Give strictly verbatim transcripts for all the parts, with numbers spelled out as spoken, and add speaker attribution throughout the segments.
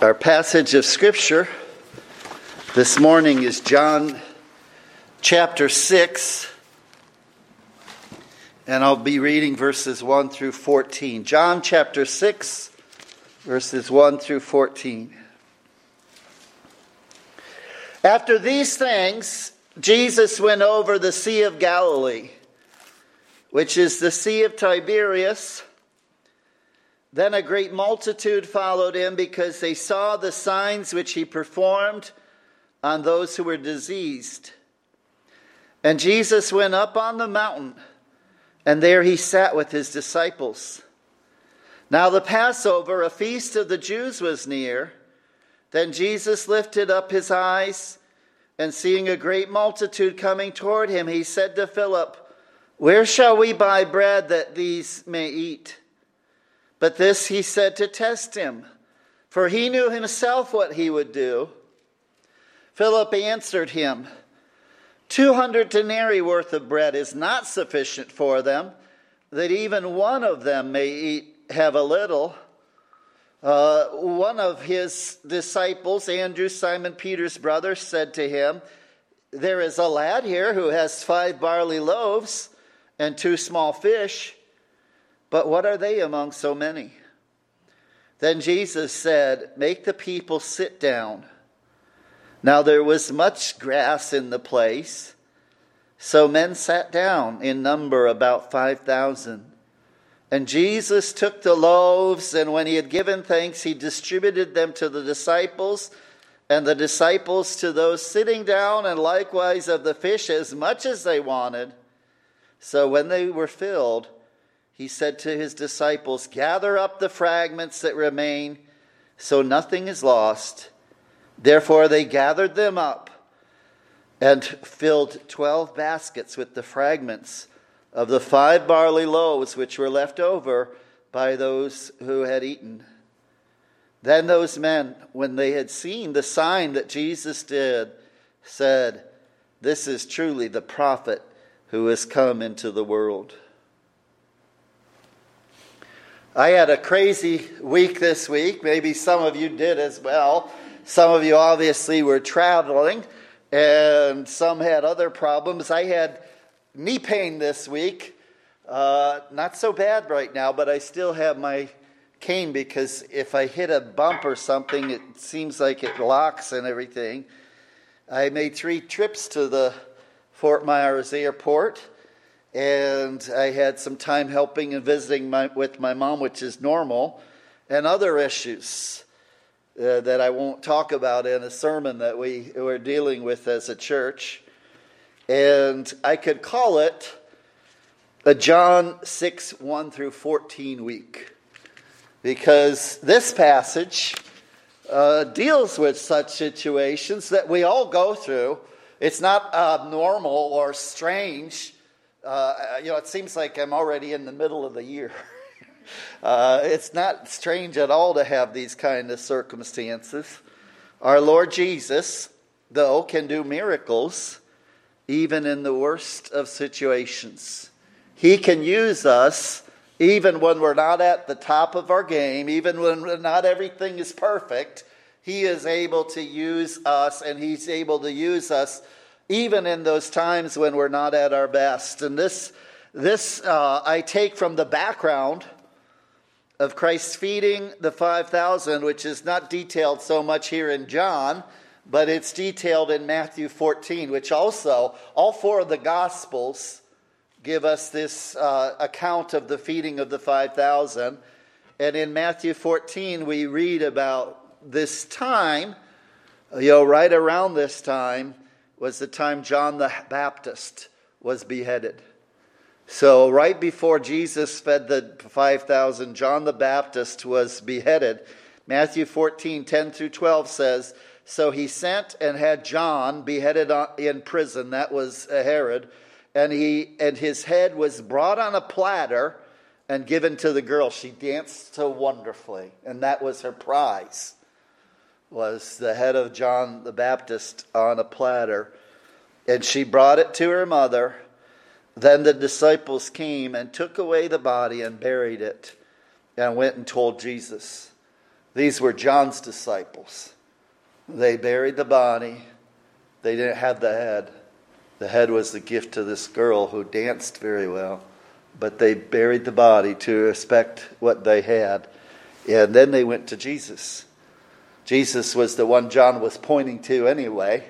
Speaker 1: Our passage of Scripture this morning is John chapter six, and I'll be reading verses one through fourteen. John chapter six, verses one through fourteen. After these things, Jesus went over the Sea of Galilee, which is the Sea of Tiberias. Then a great multitude followed him because they saw the signs which he performed on those who were diseased. And Jesus went up on the mountain, and there he sat with his disciples. Now the Passover, a feast of the Jews, was near. Then Jesus lifted up his eyes, and seeing a great multitude coming toward him, he said to Philip, "Where shall we buy bread that these may eat?" But this he said to test him, for he knew himself what he would do. Philip answered him, Two hundred denarii worth of bread is not sufficient for them, that even one of them may eat have a little. Uh, one of his disciples, Andrew, Simon Peter's brother, said to him, There is a lad here who has five barley loaves and two small fish. But what are they among so many? Then Jesus said, Make the people sit down. Now there was much grass in the place, so men sat down, in number about five thousand. And Jesus took the loaves, and when he had given thanks, he distributed them to the disciples, and the disciples to those sitting down, and likewise of the fish as much as they wanted. So when they were filled, he said to his disciples, Gather up the fragments that remain, so nothing is lost. Therefore they gathered them up and filled twelve baskets with the fragments of the five barley loaves which were left over by those who had eaten. Then those men, when they had seen the sign that Jesus did, said, This is truly the prophet who has come into the world. I had a crazy week this week. Maybe some of you did as well. Some of you obviously were traveling, and some had other problems. I had knee pain this week. Uh, not so bad right now, but I still have my cane because if I hit a bump or something, it seems like it locks and everything. I made three trips to the Fort Myers airport. And I had some time helping and visiting my, with my mom, which is normal, and other issues uh, that I won't talk about in a sermon that we were dealing with as a church. And I could call it a John six, one through fourteen week, because this passage uh, deals with such situations that we all go through. It's not abnormal or strange. Uh, you know, it seems like I'm already in the middle of the year. uh, it's not strange at all to have these kind of circumstances. Our Lord Jesus, though, can do miracles even in the worst of situations. He can use us even when we're not at the top of our game, even when not everything is perfect. He is able to use us, and he's able to use us even in those times when we're not at our best. And this, this uh, I take from the background of Christ feeding the five thousand, which is not detailed so much here in John, but it's detailed in Matthew fourteen, which also, all four of the Gospels give us this uh, account of the feeding of the five thousand. And in Matthew fourteen, we read about this time, you know, right around this time, was the time John the Baptist was beheaded. So right before Jesus fed the five thousand, John the Baptist was beheaded. Matthew fourteen, ten through twelve says, So he sent and had John beheaded in prison. That was Herod. And he and his head was brought on a platter and given to the girl. She danced so wonderfully. And that was her prize, was the head of John the Baptist on a platter. And she brought it to her mother. Then the disciples came and took away the body and buried it, and went and told Jesus. These were John's disciples. They buried the body. They didn't have the head. The head was the gift to this girl who danced very well. But they buried the body to respect what they had. And then they went to Jesus. Jesus was the one John was pointing to anyway.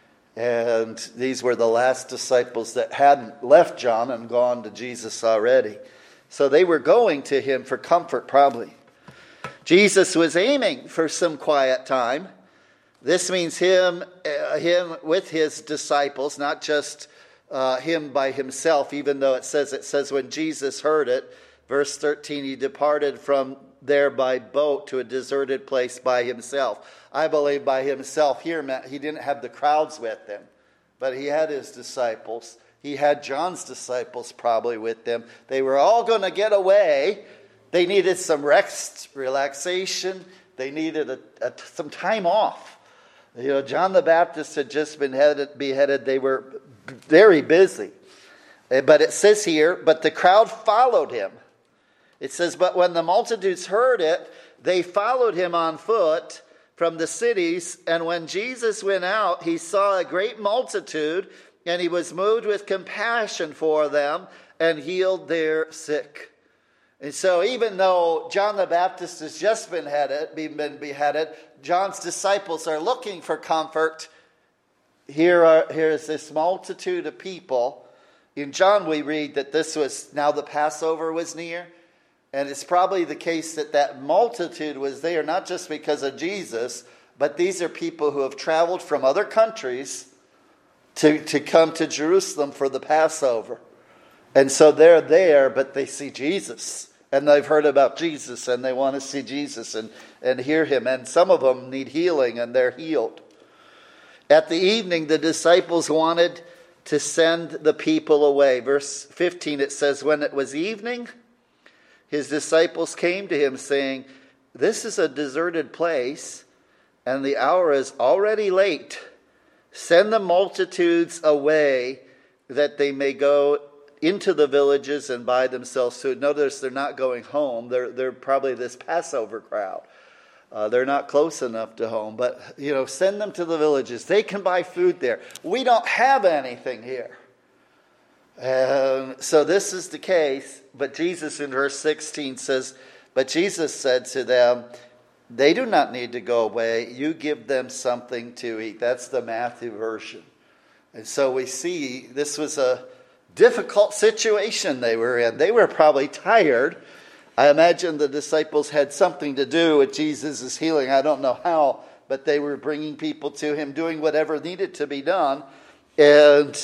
Speaker 1: And these were the last disciples that hadn't left John and gone to Jesus already. So they were going to him for comfort, probably. Jesus was aiming for some quiet time. This means him, uh, him with his disciples, not just uh, him by himself, even though it says, it says when Jesus heard it, verse thirteen, he departed from there by boat to a deserted place by himself. I believe by himself here meant he didn't have the crowds with him, but he had his disciples. He had John's disciples probably with them. They were all going to get away. They needed some rest, relaxation. They needed a, a, some time off. You know, John the Baptist had just been headed, beheaded. They were very busy. But it says here, but the crowd followed him. It says, but when the multitudes heard it, they followed him on foot from the cities. And when Jesus went out, he saw a great multitude, and he was moved with compassion for them and healed their sick. And so even though John the Baptist has just been beheaded, been beheaded, John's disciples are looking for comfort. Here are here is this multitude of people. In John we read that this was, now the Passover was near. And it's probably the case that that multitude was there not just because of Jesus, but these are people who have traveled from other countries to, to come to Jerusalem for the Passover. And so they're there, but they see Jesus. And they've heard about Jesus, and they want to see Jesus and, and hear him. And some of them need healing, and they're healed. At the evening, the disciples wanted to send the people away. Verse fifteen, it says, when it was evening, his disciples came to him, saying, this is a deserted place, and the hour is already late. Send the multitudes away, that they may go into the villages and buy themselves food. Notice they're not going home. They're they're probably this Passover crowd. Uh, they're not close enough to home. But, you know, send them to the villages. They can buy food there. We don't have anything here. And so this is the case. But Jesus in verse sixteen says, but Jesus said to them, they do not need to go away. You give them something to eat. That's the Matthew version. And so we see this was a difficult situation they were in. They were probably tired. I imagine the disciples had something to do with Jesus' healing. I don't know how, but they were bringing people to him, doing whatever needed to be done. And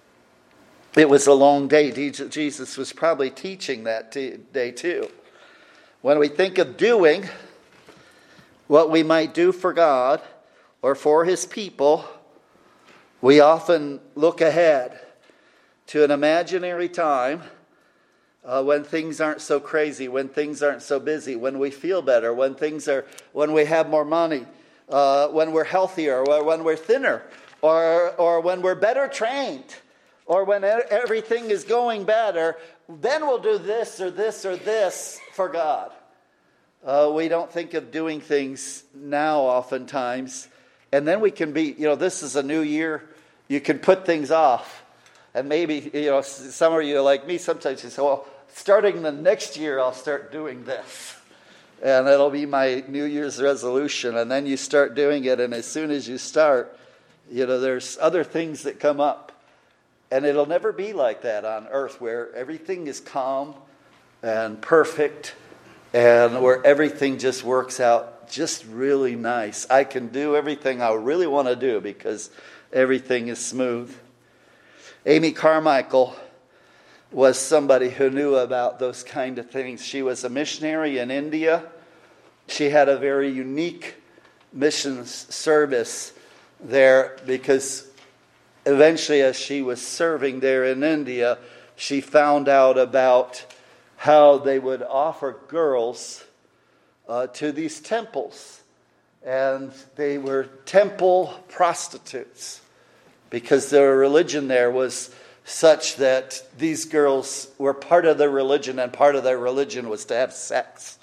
Speaker 1: it was a long day. Jesus was probably teaching that day too. When we think of doing what we might do for God or for his people, we often look ahead to an imaginary time uh, when things aren't so crazy, when things aren't so busy, when we feel better, when things are, when we have more money, uh, when we're healthier, or when we're thinner, or or when we're better trained, or when everything is going better. Then we'll do this or this or this for God. Uh, we don't think of doing things now oftentimes, and then we can be, you know, this is a new year. You can put things off. And maybe, you know, some of you are like me, sometimes you say, well, starting the next year, I'll start doing this. And it'll be my New Year's resolution. And then you start doing it. And as soon as you start, you know, there's other things that come up. And it'll never be like that on earth, where everything is calm and perfect and where everything just works out just really nice. I can do everything I really want to do because everything is smooth. Amy Carmichael was somebody who knew about those kind of things. She was a missionary in India. She had a very unique mission service there because eventually as she was serving there in India, she found out about how they would offer girls uh, to these temples. And they were temple prostitutes, because their religion there was such that these girls were part of their religion, and part of their religion was to have sex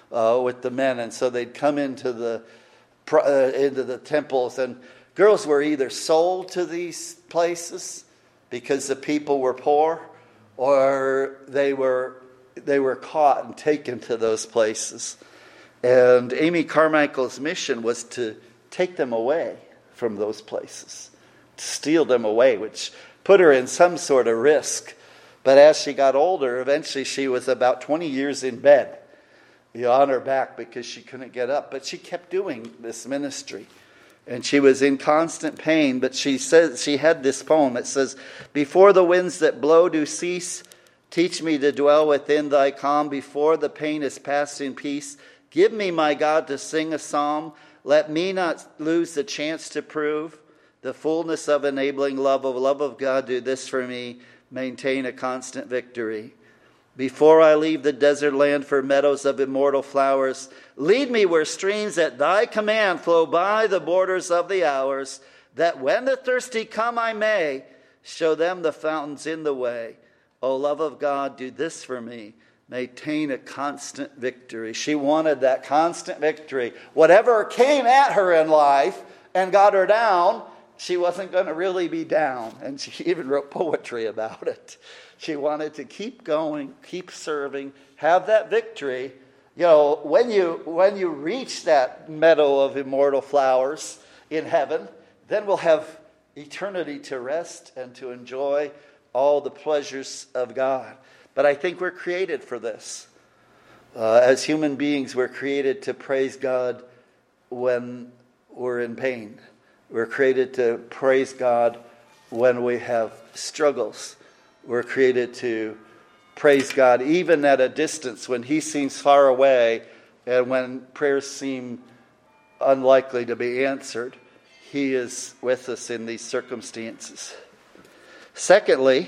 Speaker 1: uh, with the men. And so they'd come into the uh, into the temples, and girls were either sold to these places because the people were poor, or they were they were caught and taken to those places. And Amy Carmichael's mission was to take them away from those places, to steal them away, which put her in some sort of risk. But as she got older, eventually she was about twenty years in bed, you know, on her back because she couldn't get up. But she kept doing this ministry. And she was in constant pain. But she says she had this poem. It says, "Before the winds that blow do cease, teach me to dwell within thy calm. Before the pain is past in peace, give me, my God, to sing a psalm. Let me not lose the chance to prove the fullness of enabling love of love of God. Do this for me. Maintain a constant victory. Before I leave the desert land for meadows of immortal flowers, lead me where streams at thy command flow by the borders of the hours, that when the thirsty come I may show them the fountains in the way. O love of God, do this for me. Maintain a constant victory." She wanted that constant victory. Whatever came at her in life and got her down, she wasn't going to really be down. And she even wrote poetry about it. She wanted to keep going, keep serving, have that victory. You know, when you when you reach that meadow of immortal flowers in heaven, then we'll have eternity to rest and to enjoy all the pleasures of God. But I think we're created for this. Uh, as human beings, we're created to praise God when we're in pain. We're created to praise God when we have struggles. We're created to praise God even at a distance, when he seems far away and when prayers seem unlikely to be answered. He is with us in these circumstances. Secondly,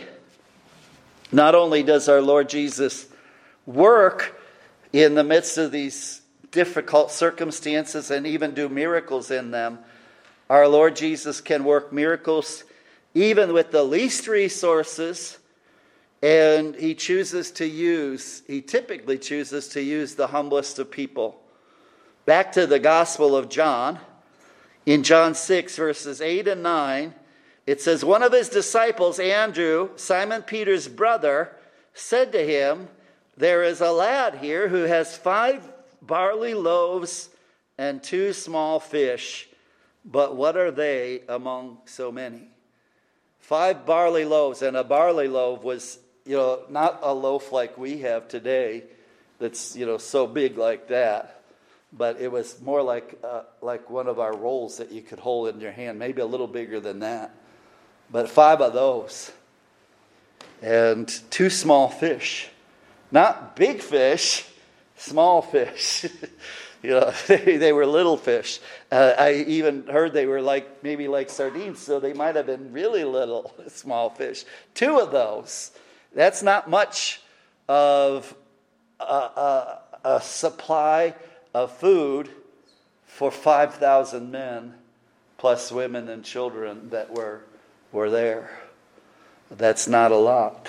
Speaker 1: not only does our Lord Jesus work in the midst of these difficult circumstances and even do miracles in them, our Lord Jesus can work miracles even with the least resources, and he chooses to use, he typically chooses to use the humblest of people. Back to the Gospel of John, in John six, verses eight and nine, it says, "One of his disciples, Andrew, Simon Peter's brother, said to him, 'There is a lad here who has five barley loaves and two small fish, but what are they among so many?'" Five barley loaves, and a barley loaf was, you know, not a loaf like we have today that's, you know, so big like that, but it was more like uh, like one of our rolls that you could hold in your hand, maybe a little bigger than that. But five of those. And two small fish. Not big fish, small fish. You know, they, they were little fish. Uh, I even heard they were like maybe like sardines, so they might have been really little, small fish. Two of those. That's not much of a, a, a supply of food for five thousand men, plus women and children that were were there. That's not a lot.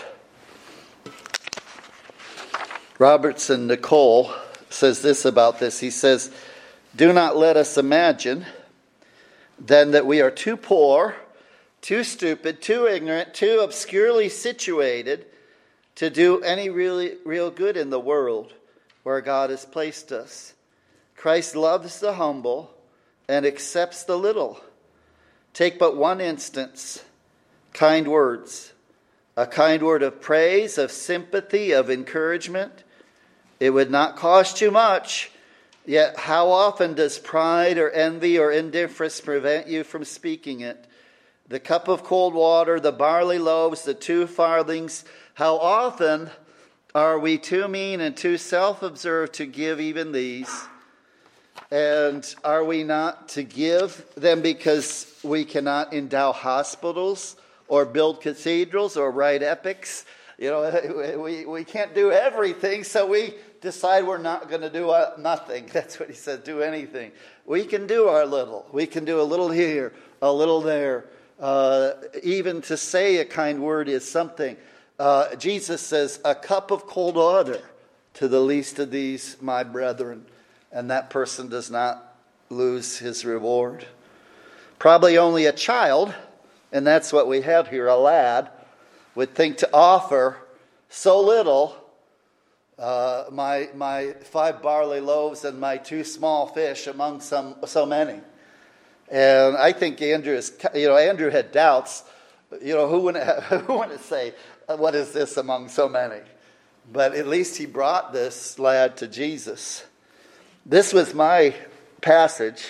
Speaker 1: Robertson Nicole says this about this. He says, "Do not let us imagine then that we are too poor, too stupid, too ignorant, too obscurely situated to do any really real good in the world where God has placed us. Christ loves the humble and accepts the little. Take but one instance. Kind words, a kind word of praise, of sympathy, of encouragement. It would not cost you much, yet how often does pride or envy or indifference prevent you from speaking it? The cup of cold water, the barley loaves, the two farthings, how often are we too mean and too self-absorbed to give even these? And are we not to give them because we cannot endow hospitals or build cathedrals or write epics? You know, we, we can't do everything, so we decide we're not going to do uh, nothing. That's what he said, do anything. We can do our little. We can do a little here, a little there. Uh, even to say a kind word is something. Uh, Jesus says a cup of cold water to the least of these, my brethren, and that person does not lose his reward. Probably only a child, and that's what we have here, a lad, would think to offer so little, uh, my my five barley loaves and my two small fish among some so many. And I think Andrew is, you know, Andrew had doubts. You know, who wouldn't who wouldn't say, what is this among so many? But at least he brought this lad to Jesus. This was my passage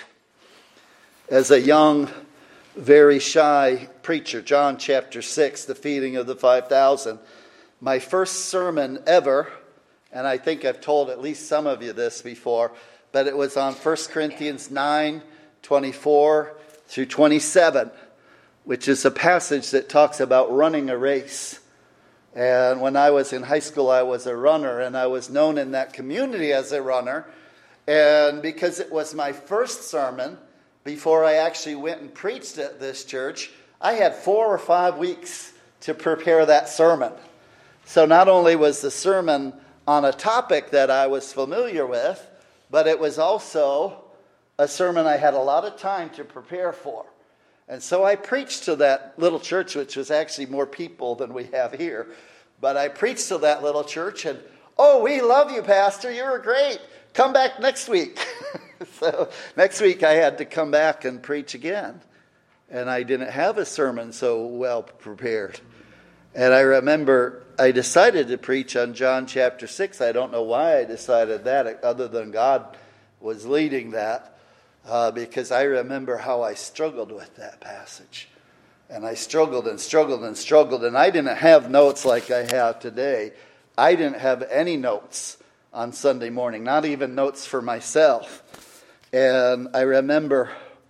Speaker 1: as a young, very shy preacher. John chapter six, the feeding of the five thousand. My first sermon ever, and I think I've told at least some of you this before, but it was on First Corinthians nine, twenty-four through twenty-seven, which is a passage that talks about running a race. And when I was in high school, I was a runner, and I was known in that community as a runner. And because it was my first sermon, before I actually went and preached at this church, I had four or five weeks to prepare that sermon. So not only was the sermon on a topic that I was familiar with, but it was also a sermon I had a lot of time to prepare for. And so I preached to that little church, which was actually more people than we have here. But I preached to that little church, and, oh, we love you, Pastor. You were great. Come back next week. So next week I had to come back and preach again. And I didn't have a sermon so well prepared. And I remember I decided to preach on John chapter six. I don't know why I decided that, other than God was leading that. Uh, because I remember how I struggled with that passage. And I struggled and struggled and struggled. And I didn't have notes like I have today. I didn't have any notes on Sunday morning, not even notes for myself. And I remember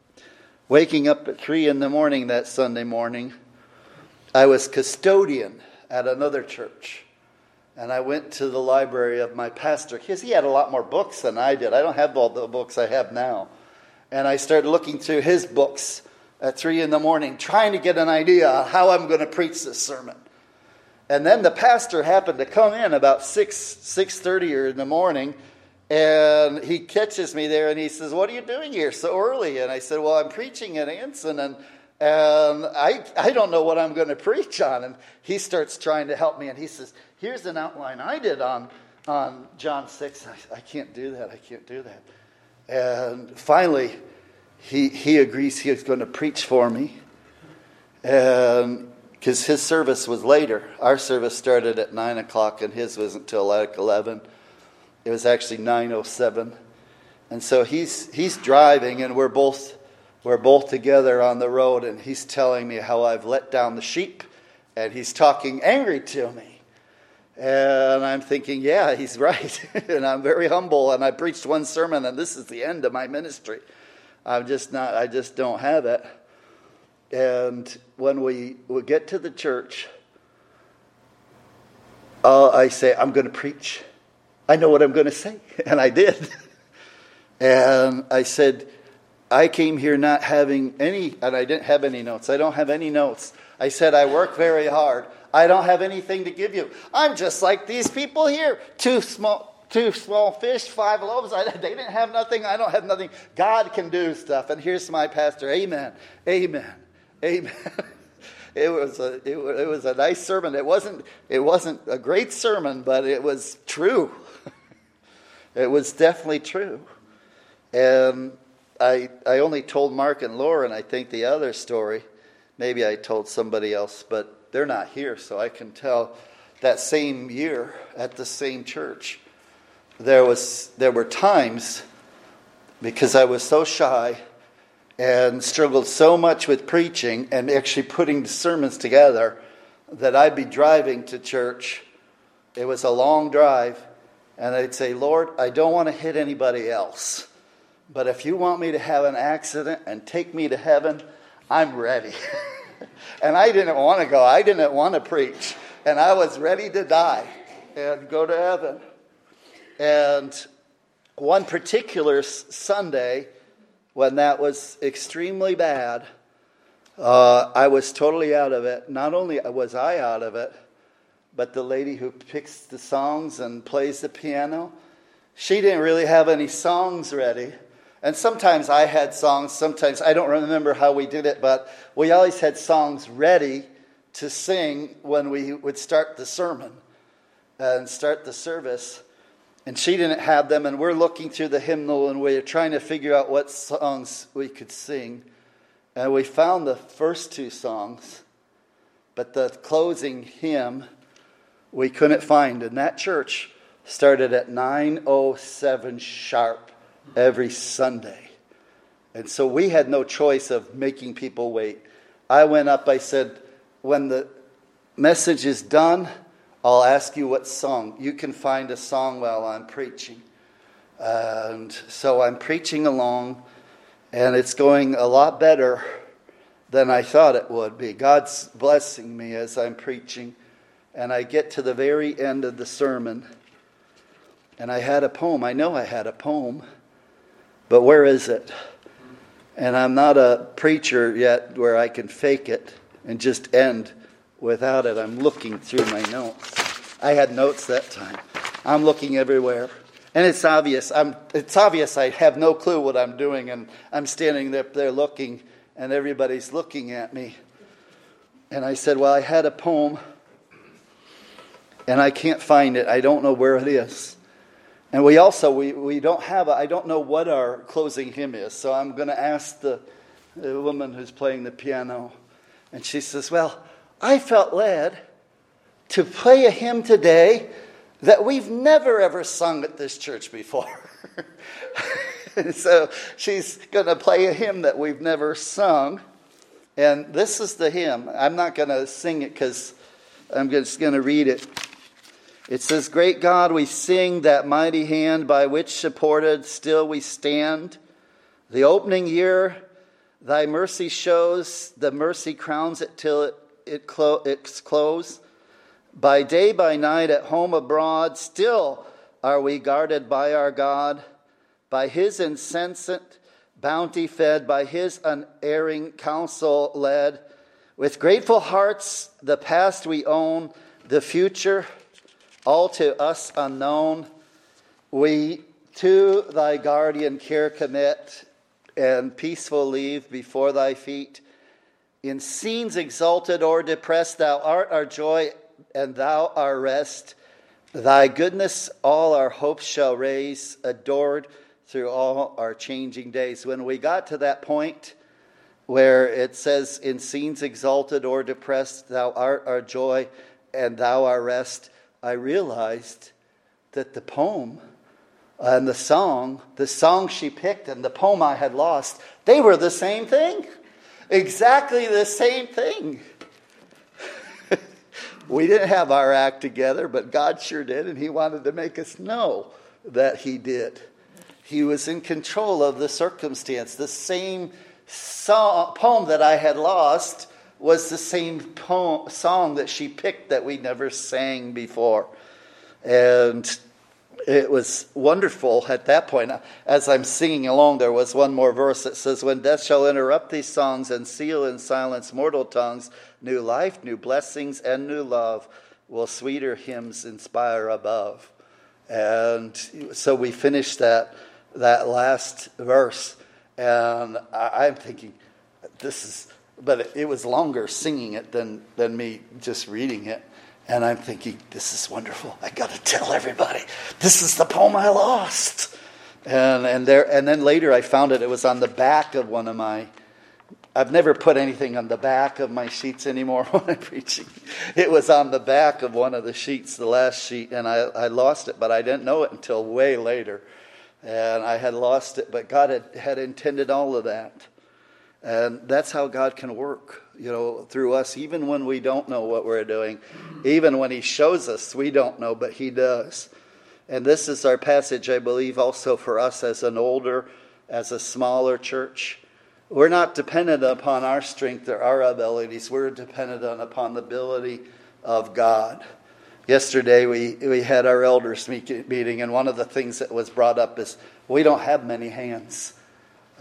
Speaker 1: waking up at three in the morning that Sunday morning. I was custodian at another church. And I went to the library of my pastor, because he had a lot more books than I did. I don't have all the books I have now. And I started looking through his books at three in the morning, trying to get an idea of how I'm going to preach this sermon. And then the pastor happened to come in about six, six thirty in the morning, and he catches me there, and he says, "What are you doing here so early?" And I said, "Well, I'm preaching at Anson, and, and I, I don't know what I'm going to preach on." And he starts trying to help me, and he says, "Here's an outline I did on, on John six. I, I can't do that. I can't do that. And finally, he he agrees he's going to preach for me. And because his service was later. Our service started at nine o'clock, and his wasn't until like eleven. It was actually nine oh seven. And so he's he's driving, and we're both we're both together on the road, and he's telling me how I've let down the sheep, and he's talking angry to me. And I'm thinking, yeah, he's right. And I'm very humble, and I preached one sermon, and this is the end of my ministry. I'm just not, I just don't have it. And when we, we get to the church, uh, I say, I'm going to preach. I know what I'm going to say. And I did. And I said, I came here not having any, and I didn't have any notes. I don't have any notes. I said, I work very hard. I don't have anything to give you. I'm just like these people here. Two small, two small fish, five loaves. I, they didn't have nothing. I don't have nothing. God can do stuff. And here's my pastor. Amen. Amen. Amen. It was a it, it was a nice sermon. It wasn't it wasn't a great sermon, but it was true. It was definitely true. And I I only told Mark and Lauren, I think, the other story. Maybe I told somebody else, but they're not here, so I can tell that same year at the same church, there was there were times, because I was so shy and struggled so much with preaching and actually putting the sermons together, that I'd be driving to church. It was a long drive, and I'd say, Lord, I don't want to hit anybody else, but if you want me to have an accident and take me to heaven, I'm ready. And I didn't want to go. I didn't want to preach. And I was ready to die and go to heaven. And one particular Sunday, when that was extremely bad, uh, I was totally out of it. Not only was I out of it, but the lady who picks the songs and plays the piano, she didn't really have any songs ready. And sometimes I had songs, sometimes I don't remember how we did it, but we always had songs ready to sing when we would start the sermon and start the service. And she didn't have them, and we're looking through the hymnal, and we're trying to figure out what songs we could sing. And we found the first two songs, but the closing hymn we couldn't find. And that church started at nine oh seven sharp every Sunday. And so we had no choice of making people wait. I went up, I said, when the message is done, I'll ask you what song. You can find a song while I'm preaching. And so I'm preaching along, and it's going a lot better than I thought it would be. God's blessing me as I'm preaching. And I get to the very end of the sermon, and I had a poem. I know I had a poem, but where is it? And I'm not a preacher yet where I can fake it and just end without it. I'm looking through my notes. I had notes that time. I'm looking everywhere. And it's obvious. I'm, it's obvious I have no clue what I'm doing, and I'm standing there, there looking, and everybody's looking at me. And I said, well, I had a poem, and I can't find it. I don't know where it is. And we also, we, we don't have, a, I don't know what our closing hymn is. So I'm going to ask the, the woman who's playing the piano. And she says, well, I felt led to play a hymn today that we've never ever sung at this church before. So she's going to play a hymn that we've never sung. And this is the hymn. I'm not going to sing it because I'm just going to read it. It says, great God, we sing that mighty hand by which supported still we stand. The opening year, thy mercy shows, the mercy crowns it till it, it clo- its close. By day, by night, at home, abroad, still are we guarded by our God, by his insensate bounty fed, by his unerring counsel led. With grateful hearts, the past we own, the future all to us unknown, we to thy guardian care commit, and peaceful leave before thy feet. In scenes exalted or depressed, thou art our joy, and thou our rest. Thy goodness all our hopes shall raise, adored through all our changing days. When we got to that point where it says, in scenes exalted or depressed, thou art our joy, and thou our rest, I realized that the poem and the song, the song she picked and the poem I had lost, they were the same thing. Exactly the same thing. We didn't have our act together, but God sure did, and he wanted to make us know that he did. He was in control of the circumstance. The same song, poem that I had lost was the same poem, song that she picked that we never sang before. And it was wonderful at that point. As I'm singing along, there was one more verse that says, when death shall interrupt these songs and seal in silence mortal tongues, new life, new blessings, and new love will sweeter hymns inspire above. And so we finished that, that last verse. And I, I'm thinking, this is... But it was longer singing it than, than me just reading it. And I'm thinking, this is wonderful. I got to tell everybody. This is the poem I lost. And and there and then later I found it. It was on the back of one of my... I've never put anything on the back of my sheets anymore when I'm preaching. It was on the back of one of the sheets, the last sheet. And I, I lost it, but I didn't know it until way later. And I had lost it, but God had, had intended all of that. And that's how God can work, you know, through us, even when we don't know what we're doing. Even when he shows us, we don't know, but he does. And this is our passage, I believe, also for us as an older, as a smaller church. We're not dependent upon our strength or our abilities. We're dependent on, upon the ability of God. Yesterday, we, we had our elders meeting, and one of the things that was brought up is we don't have many hands.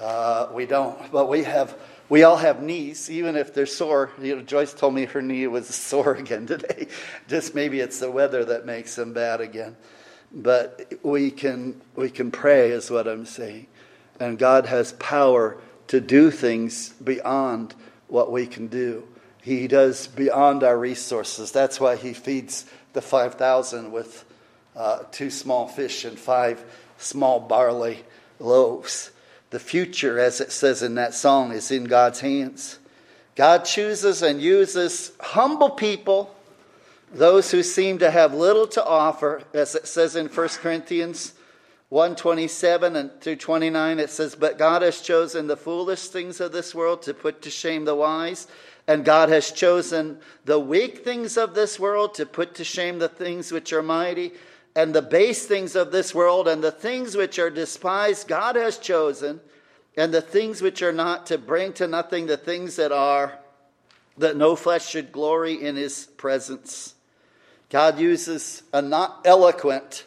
Speaker 1: Uh, we don't, but we have. We all have knees, even if they're sore. You know, Joyce told me her knee was sore again today. Just maybe it's the weather that makes them bad again. But we can we can pray, is what I'm saying. And God has power to do things beyond what we can do. He does beyond our resources. That's why he feeds the five thousand with uh, two small fish and five small barley loaves. The future, as it says in that song, is in God's hands. God chooses and uses humble people, those who seem to have little to offer, as it says in First Corinthians one twenty-seven and through twenty-nine. It says, "But God has chosen the foolish things of this world to put to shame the wise. And God has chosen the weak things of this world to put to shame the things which are mighty. And the base things of this world and the things which are despised God has chosen, and the things which are not, to bring to nothing the things that are, that no flesh should glory in his presence." God uses a not eloquent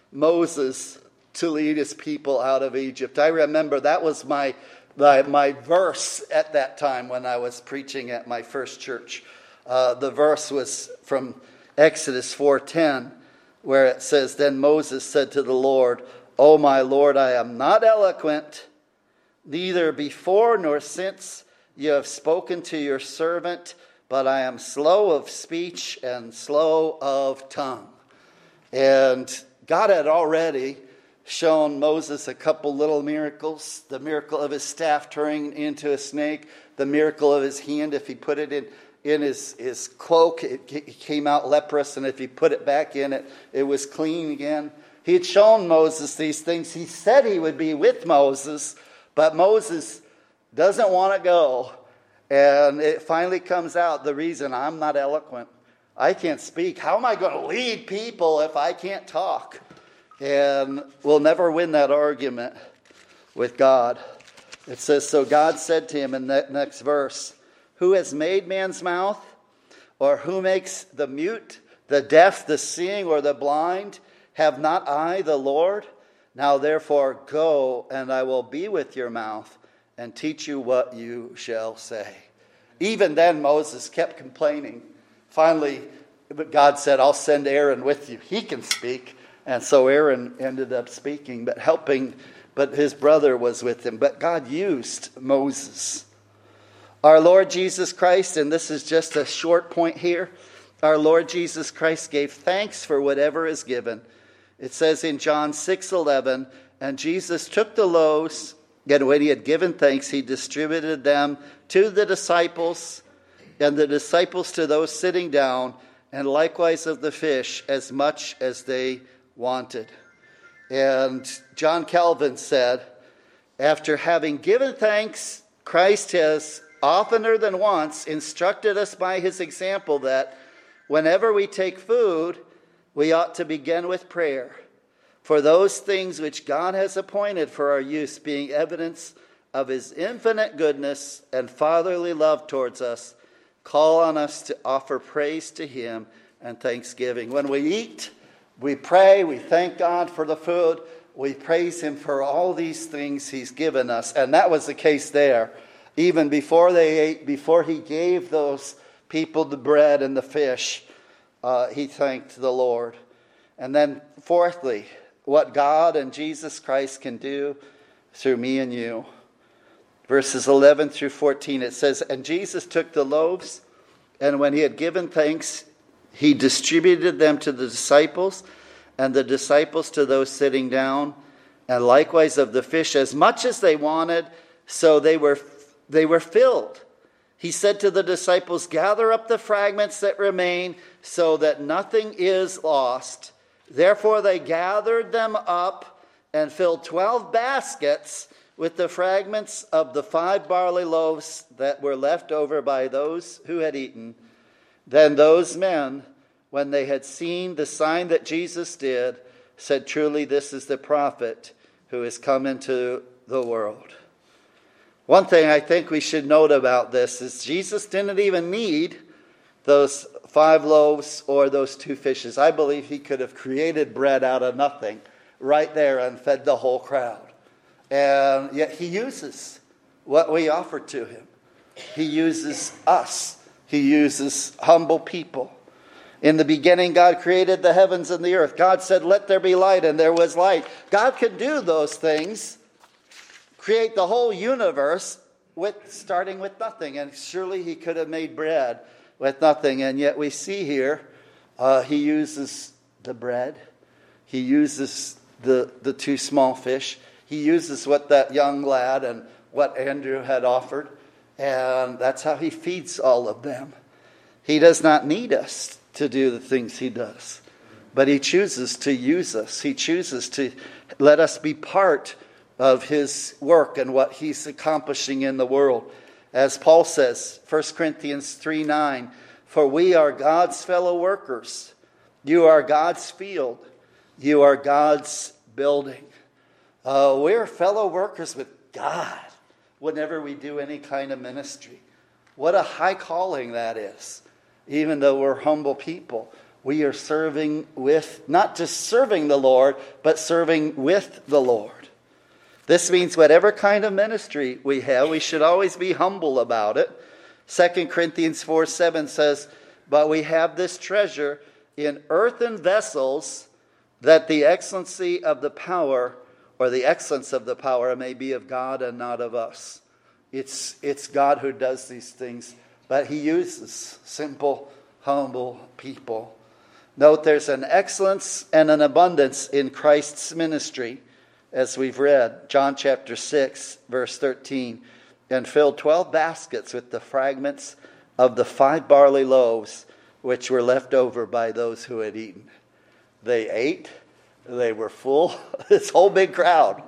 Speaker 1: Moses to lead his people out of Egypt. I remember that was my, my, my verse at that time when I was preaching at my first church. Uh, the verse was from Exodus four ten. Where it says, "Then Moses said to the Lord, O my Lord, I am not eloquent, neither before nor since you have spoken to your servant, but I am slow of speech and slow of tongue." And God had already shown Moses a couple little miracles. The miracle of his staff turning into a snake, the miracle of his hand, if he put it in in his, his cloak, it came out leprous, and if he put it back in it, it was clean again. He had shown Moses these things. He said he would be with Moses, but Moses doesn't want to go. And it finally comes out, the reason: I'm not eloquent. I can't speak. How am I going to lead people if I can't talk? And we'll never win that argument with God. It says, "So God said to him," in that next verse, "Who has made man's mouth? Or who makes the mute, the deaf, the seeing, or the blind? Have not I the Lord? Now therefore go, and I will be with your mouth, and teach you what you shall say." Even then Moses kept complaining. Finally, God said, "I'll send Aaron with you. He can speak." And so Aaron ended up speaking, but helping, but his brother was with him. But God used Moses. Our Lord Jesus Christ, and this is just a short point here, our Lord Jesus Christ gave thanks for whatever is given. It says in John six eleven, "And Jesus took the loaves, and when he had given thanks, he distributed them to the disciples, and the disciples to those sitting down, and likewise of the fish, as much as they wanted." And John Calvin said, after having given thanks, Christ has oftener than once instructed us by his example that whenever we take food, we ought to begin with prayer, for those things which God has appointed for our use, being evidence of his infinite goodness and fatherly love towards us, call on us to offer praise to him and thanksgiving. When we eat, we pray, we thank God for the food, we praise him for all these things he's given us. And that was the case there. Even before they ate, before he gave those people the bread and the fish, uh, he thanked the Lord. And then fourthly, what God and Jesus Christ can do through me and you. Verses eleven through fourteen, it says, "And Jesus took the loaves, and when he had given thanks, he distributed them to the disciples, and the disciples to those sitting down, and likewise of the fish, as much as they wanted, so they were They were filled. He said to the disciples, 'Gather up the fragments that remain, so that nothing is lost.' Therefore they gathered them up and filled twelve baskets with the fragments of the five barley loaves that were left over by those who had eaten. Then those men, when they had seen the sign that Jesus did, said, 'Truly this is the prophet who has come into the world.'" One thing I think we should note about this is Jesus didn't even need those five loaves or those two fishes. I believe he could have created bread out of nothing right there and fed the whole crowd. And yet he uses what we offer to him. He uses us. He uses humble people. In the beginning, God created the heavens and the earth. God said, let there be light, and there was light. God could do those things, create the whole universe, with starting with nothing. And surely he could have made bread with nothing. And yet we see here, uh, he uses the bread. He uses the, the two small fish. He uses what that young lad and what Andrew had offered. And that's how he feeds all of them. He does not need us to do the things he does. But he chooses to use us. He chooses to let us be part of his work and what he's accomplishing in the world. As Paul says, First Corinthians three nine, for we are God's fellow workers. You are God's field. You are God's building. Uh, we're fellow workers with God whenever we do any kind of ministry. What a high calling that is. Even though we're humble people, we are serving with, not just serving the Lord, but serving with the Lord. This means whatever kind of ministry we have, we should always be humble about it. Second Corinthians four seven says, but we have this treasure in earthen vessels, that the excellency of the power, or the excellence of the power, may be of God and not of us. It's, it's God who does these things, but he uses simple, humble people. Note there's an excellence and an abundance in Christ's ministry, as we've read. John chapter six, verse thirteen, and filled twelve baskets with the fragments of the five barley loaves, which were left over by those who had eaten. They ate, they were full, this whole big crowd.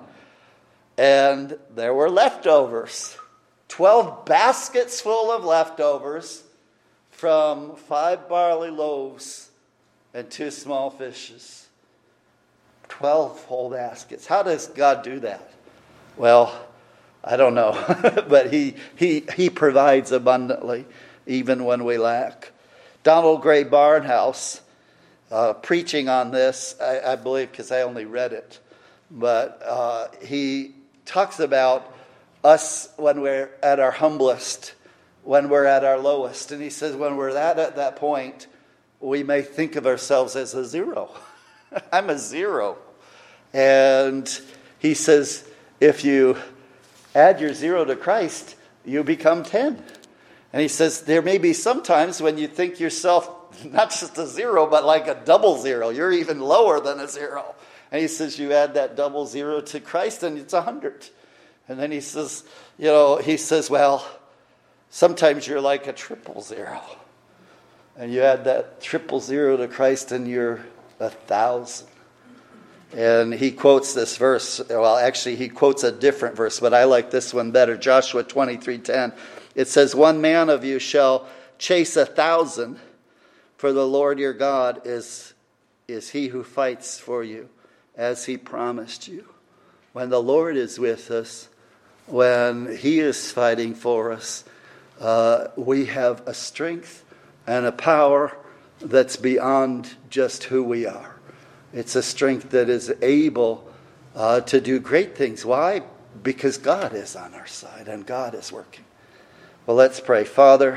Speaker 1: And there were leftovers. Twelve baskets full of leftovers from five barley loaves and two small fishes. Twelve whole baskets. How does God do that? Well, I don't know. But he, he, he provides abundantly, even when we lack. Donald Gray Barnhouse, uh, preaching on this, I, I believe, because I only read it. But uh, he talks about us when we're at our humblest, when we're at our lowest. And he says when we're at, at that point, we may think of ourselves as a zero. I'm a zero. And he says if you add your zero to Christ, you become ten. And he says there may be sometimes when you think yourself not just a zero, but like a double zero. You're even lower than a zero. And he says you add that double zero to Christ and it's a hundred. And then he says, you know, he says, well, sometimes you're like a triple zero. And you add that triple zero to Christ and you're a thousand. And he quotes this verse. Well, actually, he quotes a different verse, but I like this one better. Joshua twenty-three ten. It says, one man of you shall chase a thousand, for the Lord your God is, is he who fights for you, as he promised you. When the Lord is with us, when he is fighting for us, uh, we have a strength and a power that's beyond just who we are. It's a strength that is able uh, to do great things. Why? Because God is on our side and God is working. Well, let's pray. Father,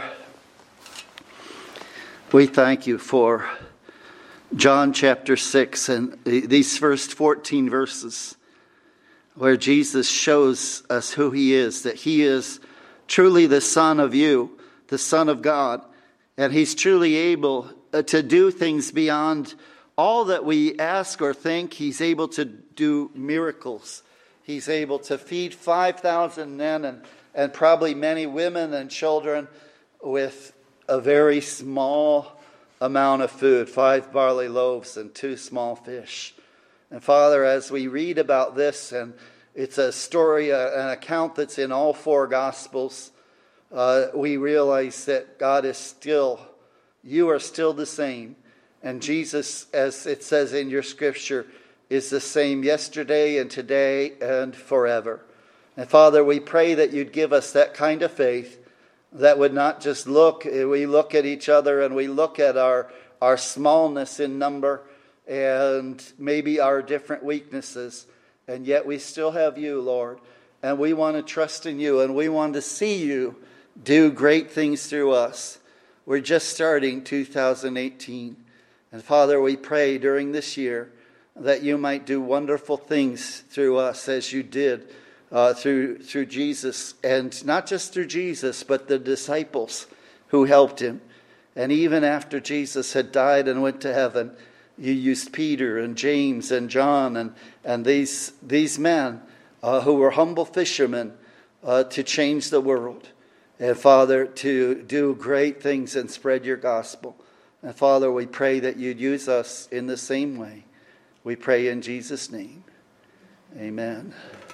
Speaker 1: we thank you for John chapter six and these first fourteen verses where Jesus shows us who he is, that he is truly the Son of you, the Son of God, and he's truly able to do things beyond all that we ask or think. He's able to do miracles. He's able to feed five thousand men and, and probably many women and children with a very small amount of food, five barley loaves and two small fish. And Father, as we read about this, and it's a story, an account that's in all four Gospels, uh, we realize that God is still, you are still the same. And Jesus, as it says in your scripture, is the same yesterday and today and forever. And Father, we pray that you'd give us that kind of faith that would not just look, we look at each other and we look at our, our smallness in number and maybe our different weaknesses, And yet we still have you, Lord. And we want to trust in you. And we want to see you do great things through us. We're just starting two thousand eighteen. And Father, we pray during this year that you might do wonderful things through us as you did uh, through, through Jesus. And not just through Jesus, but the disciples who helped him. And even after Jesus had died and went to heaven, you used Peter and James and John and, and these, these men uh, who were humble fishermen uh, to change the world. And Father, to do great things and spread your gospel. And Father, we pray that you'd use us in the same way. We pray in Jesus' name. Amen.